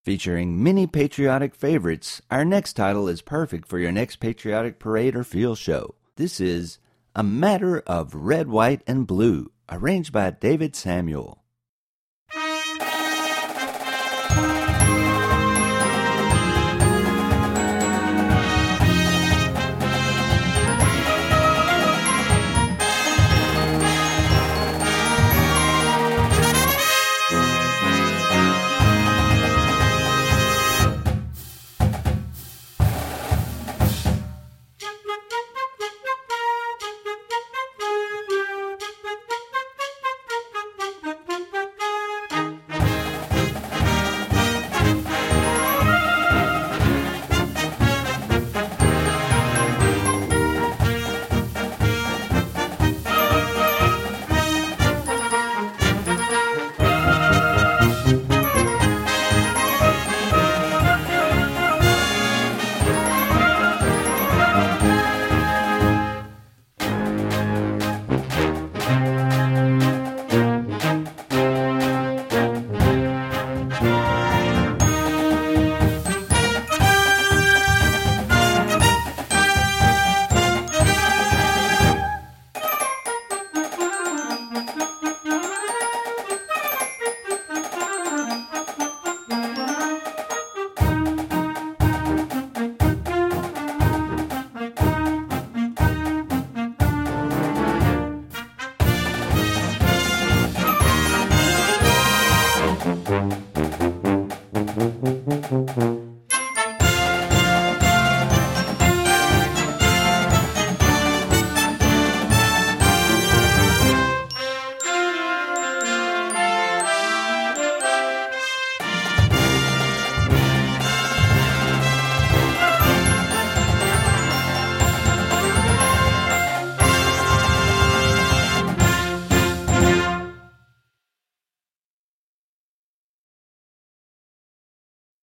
Featuring many patriotic favorites, our next title is perfect for your next patriotic parade or field show. This is A Matter of Red, White, and Blue, arranged by David Samuel.